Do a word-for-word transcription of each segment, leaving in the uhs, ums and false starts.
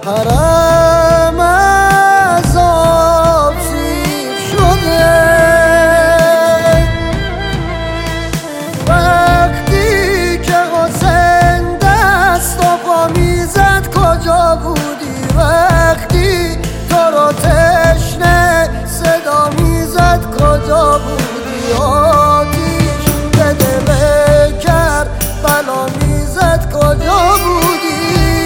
حرم از آب سیر شده. وقتی که حسین دست و پا میزد کجا بودی؟ وقتی تو رو تشنه صدا میزد کجا بودی؟ آتیش به دل کربلا میزد کجا بودی؟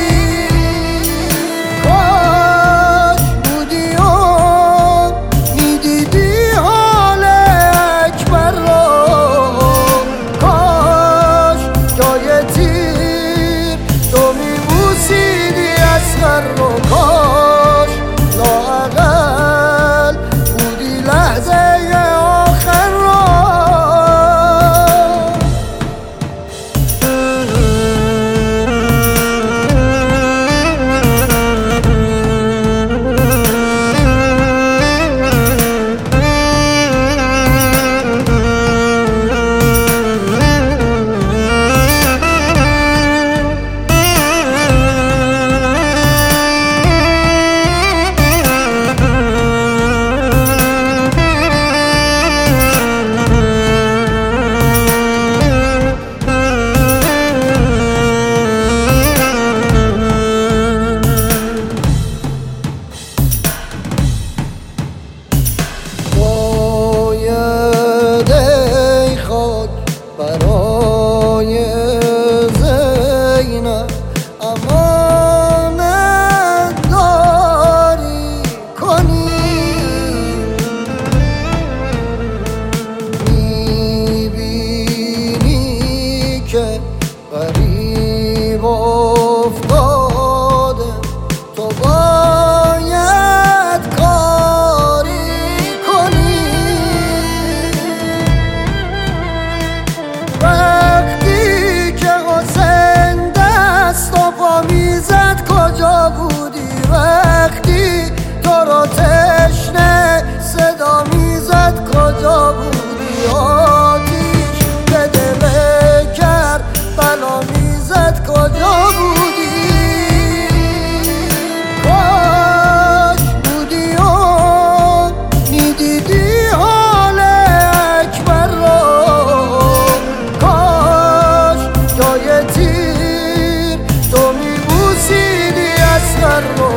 کاش بودی و میدیدی حال اکبر رو، کاش جای تیر تو میبوسیدی اصغر رو، کاش لااقل بودی لحظه آخر رو. برای زینب امانت داری کنی، میبینی که غریب افتاده تو باید کاری کنی. وقتی که حسین دست و پا میزد کجا بودی؟ وقتی تو رو تشنه صدا میزد کجا بودی؟ آتیش به دل کربلا میزد کجا بودی؟ کاش بودی و میدیدی حال اکبر رو، جای تیر تو میبوسیدی اصغر رو.